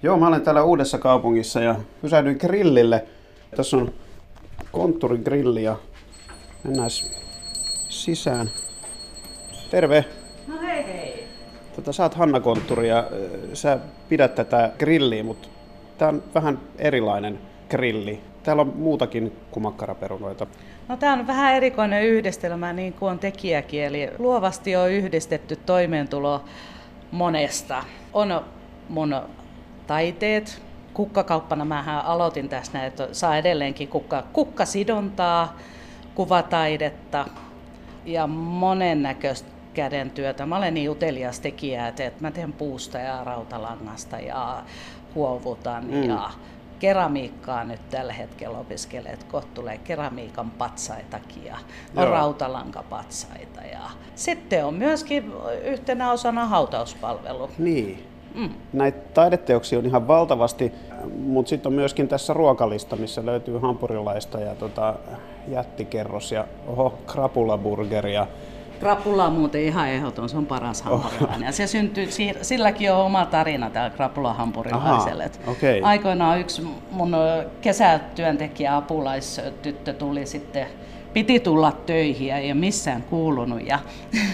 Joo, mä olen täällä Uudessa Kaupungissa ja pysähdyin grillille. Tässä on kontturigrilli ja mennään sisään. Terve! No hei hei! Sä oot Hanna Kontturi ja sä pidät tätä grilliä, mutta tää on vähän erilainen grilli. Täällä on muutakin kuin makkaraperunoita. No tää on vähän erikoinen yhdistelmä, niin kuin on tekijäkieli. Luovasti on yhdistetty toimeentulo monesta. On mun taiteet. Kukkakauppana mähän aloitin tässä, että saa edelleenkin kukkasidontaa, kuvataidetta ja monennäköistä kädentyötä. Mä olen niin utelias tekijä, että mä teen puusta ja rautalangasta ja huovutan ja keramiikkaa nyt tällä hetkellä opiskelen, että kohta tulee keramiikan patsaitakin ja on rautalankapatsaita. Ja sitten on myöskin yhtenä osana hautauspalvelu. Niin. Näitä taideteoksia on ihan valtavasti, mutta sitten on myöskin tässä ruokalista, missä löytyy hampurilaista ja jättikerros ja krapulaburgeri. Krapula on muuten ihan ehdoton, se on paras hampurilainen. Ja se syntyy, silläkin on oma tarina täällä krapulahampurilaiselle. Okay. Aikoinaan yksi mun kesätyöntekijä apulaistyttö tuli sitten, piti tulla töihin ja ei missään kuulunut. Ja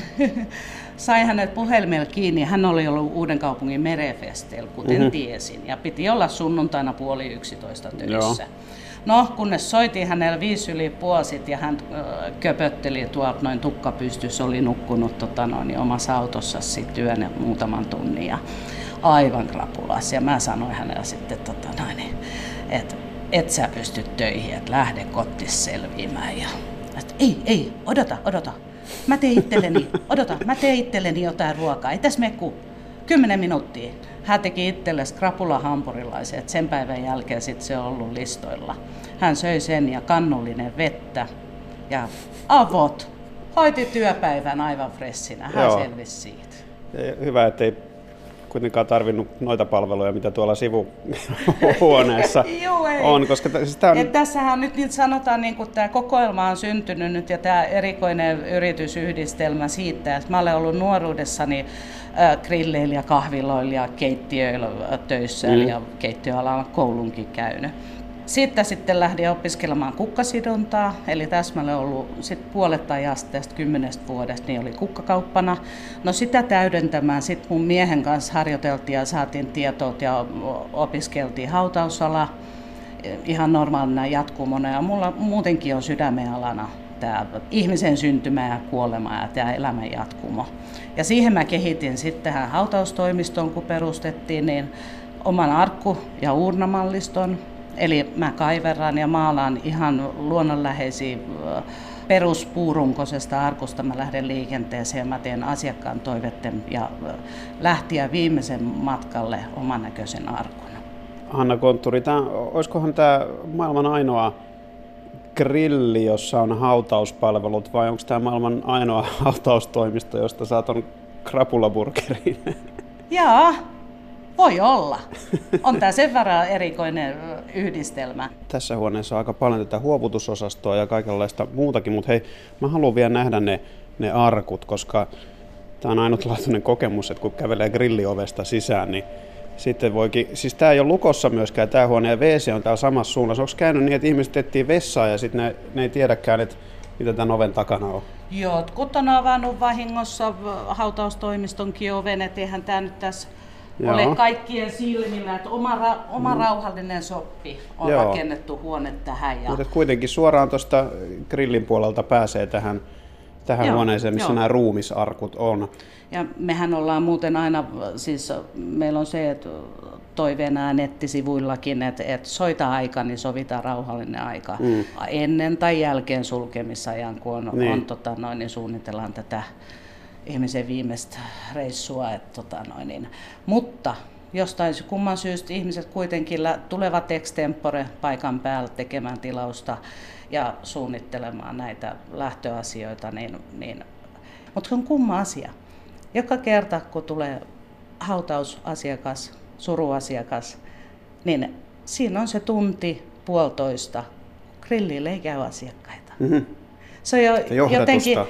sai hänet puhelimella kiinni. Hän oli ollut Uudenkaupungin merefesteillä, kuten tiesin. Ja piti olla sunnuntaina 10:30 töissä. Joo. No, kunnes soitiin hänellä 5:05 ja hän köpötteli tuolta noin tukka pystyssä, oli nukkunut omassa autossa sitten yön muutaman tunnin ja aivan krapulas. Ja mä sanoin hänellä sitten, että et sä pysty töihin, että lähde kotis selviämään. Ja, että ei, odota. Mä teen itselleni jotain ruokaa, ei tässä mene kuin 10 minuuttia. Hän teki itsellesi krapulahampurilaisen, että sen päivän jälkeen sit se on ollut listoilla. Hän söi sen ja kannullinen vettä ja avot. Hoiti työpäivän aivan freshinä. Hän selvisi siitä. Hyvä, ettei kuitenkaan tarvinnut noita palveluja, mitä tuolla sivuhuoneessa on. Koska tässähän nyt sanotaan, niin kuin tämä kokoelma on syntynyt nyt ja tämä erikoinen yritysyhdistelmä siitä, että mä olen ollut nuoruudessani grilleillä ja kahviloilla ja keittiöillä töissä ja keittiöalalla koulunkin käynyt. Sitten lähdin opiskelemaan kukkasidontaa, eli täsmälleen ollut puolet ajasta tästä 10 vuodesta niin oli kukkakauppana. No sitä täydentämään sitten mun miehen kanssa harjoiteltiin ja saatiin tietoa ja opiskeltiin hautausala ihan normaalina jatkumona. Ja mulla muutenkin on sydämen alana tämä ihmisen syntymä ja kuolema ja tämä elämän jatkumo. Ja siihen mä kehitin sitten tähän hautaustoimistoon, kun perustettiin, niin oman arkku- ja uurnamalliston. Eli mä kaiverran ja maalaan ihan luonnonläheisiä peruspuurunkoisesta arkusta. Mä lähden liikenteeseen ja mä teen asiakkaan toiveiden ja lähtiä viimeisen matkalle oman näköisen arkun. Hanna Kontturi, olisikohan tämä maailman ainoa grilli, jossa on hautauspalvelut, vai onko tämä maailman ainoa hautaustoimisto, josta saat ton krapulaburgerin? Jaa. Voi olla. On tämä sen verran erikoinen yhdistelmä. Tässä huoneessa on aika paljon tätä huovutusosastoa ja kaikenlaista muutakin, mutta hei, mä haluan vielä nähdä ne arkut, koska tämä on ainutlaatuinen kokemus, että kun kävelee grilliovesta sisään, niin sitten voikin, siis tämä ei ole lukossa myöskään, tämä huone ja WC on täällä samassa suunnassa. Onko käynyt niin, että ihmiset etsii vessaa ja sitten ne ei tiedäkään, että mitä tämän oven takana on? Jotkut on avannut vahingossa hautaustoimistonkin oven, että eihän tämä nyt tässä ole kaikkien silmillä, että oma rauhallinen soppi on rakennettu huone tähän. Mutta kuitenkin suoraan tuosta grillin puolelta pääsee tähän huoneeseen, missä nämä ruumisarkut on. Ja mehän ollaan muuten aina, siis meillä on se, että toiveena nettisivuillakin, että soita aika, niin sovitaan rauhallinen aika ennen tai jälkeen sulkemisajan, kun niin suunnitellaan tätä ihmisen viimeistä reissua. Mutta jostain kumman syystä ihmiset kuitenkin tulevat extempore paikan päällä tekemään tilausta ja suunnittelemaan näitä lähtöasioita. Mutta se on kumma asia. Joka kerta kun tulee hautausasiakas, suruasiakas, niin siinä on se tunti, puolitoista. Grillille ei käy asiakkaita. Mm-hmm. Se on jotenkin,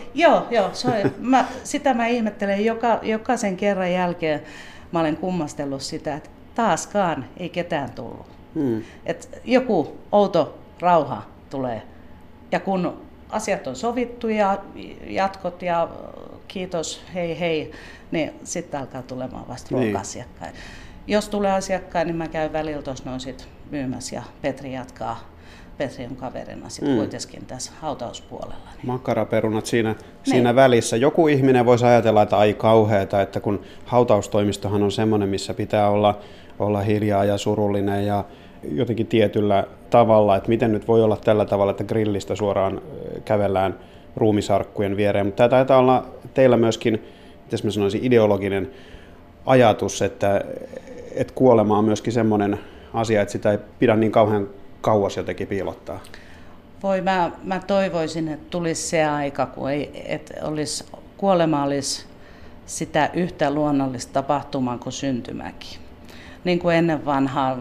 sitä mä ihmettelen jokaisen kerran jälkeen. Mä olen kummastellut sitä, että taaskaan ei ketään tullut. Et joku outo rauha tulee. Ja kun asiat on sovittu ja jatkot ja kiitos, hei hei, niin sitten alkaa tulemaan vasta ruoka-asiakkaita. Jos tulee asiakkaita, niin mä käyn välillä tuossa noin sit myymässä ja Petri jatkaa. Petri on kaverina sitten kuitenkin tässä hautauspuolella. Niin. Makkaraperunat siinä välissä. Joku ihminen voisi ajatella, että ai kauheeta, että kun hautaustoimistohan on semmoinen, missä pitää olla hiljaa ja surullinen ja jotenkin tietyllä tavalla, että miten nyt voi olla tällä tavalla, että grillistä suoraan kävellään ruumisarkkujen viereen. Mutta tämä taitaa olla teillä myöskin, mitäs mä sanoisin, ideologinen ajatus, että kuolema on myöskin semmoinen asia, että sitä ei pidä niin kauhean kauas jotenkin piilottaa. Mä toivoisin, että tulisi se aika, kun kuolema olisi sitä yhtä luonnollista tapahtumaa kuin syntymäkin. Niin kuin ennen vanhaa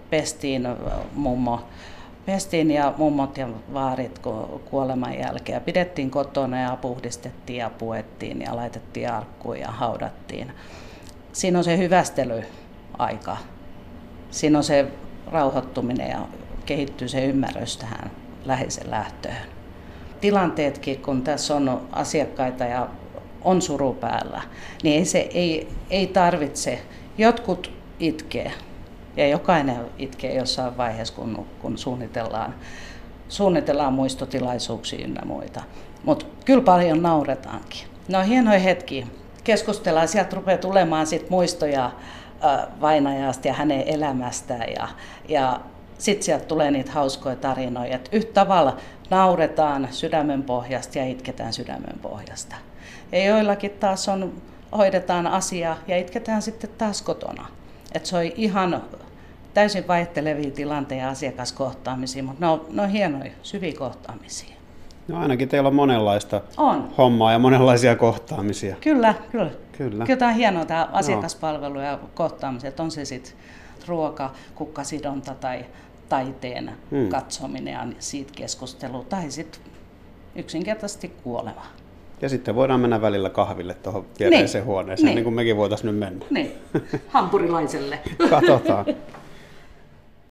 pestiin ja mummot ja vaarit kuoleman jälkeen. Pidettiin kotona ja puhdistettiin ja puettiin ja laitettiin arkkuun ja haudattiin. Siinä on se hyvästelyaika. Siinä on se rauhoittuminen ja kehittyy se ymmärrys tähän läheisen lähtöön. Tilanteetkin, kun tässä on asiakkaita ja on suru päällä, niin ei tarvitse. Jotkut itkee ja jokainen itkee jossain vaiheessa, kun suunnitellaan muistotilaisuuksia ynnä muita. Mutta kyllä paljon nauretaankin. No hienoja hetki. Keskustellaan, sieltä rupeaa tulemaan sit muistoja vainajasta ja hänen elämästään ja sitten sieltä tulee niitä hauskoja tarinoja, että yhtä tavalla nauretaan sydämen pohjasta ja itketään sydämen pohjasta. Ja joillakin taas hoidetaan asiaa ja itketään sitten taas kotona. Että se on ihan täysin vaihtelevia tilanteita ja asiakaskohtaamisia, mutta ne on hienoja, syviä kohtaamisia. No ainakin teillä on monenlaista hommaa ja monenlaisia kohtaamisia. Kyllä. Kyllä tämä on hienoa tämä asiakaspalvelu ja kohtaamiset. On se sitten ruoka, kukkasidonta tai taiteen katsominen ja siitä keskustelu tai sitten yksinkertaisesti kuolema. Ja sitten voidaan mennä välillä kahville tuohon viereiseen huoneeseen, niin kuin mekin voitaisiin nyt mennä. Niin, hampurilaiselle. Katsotaan.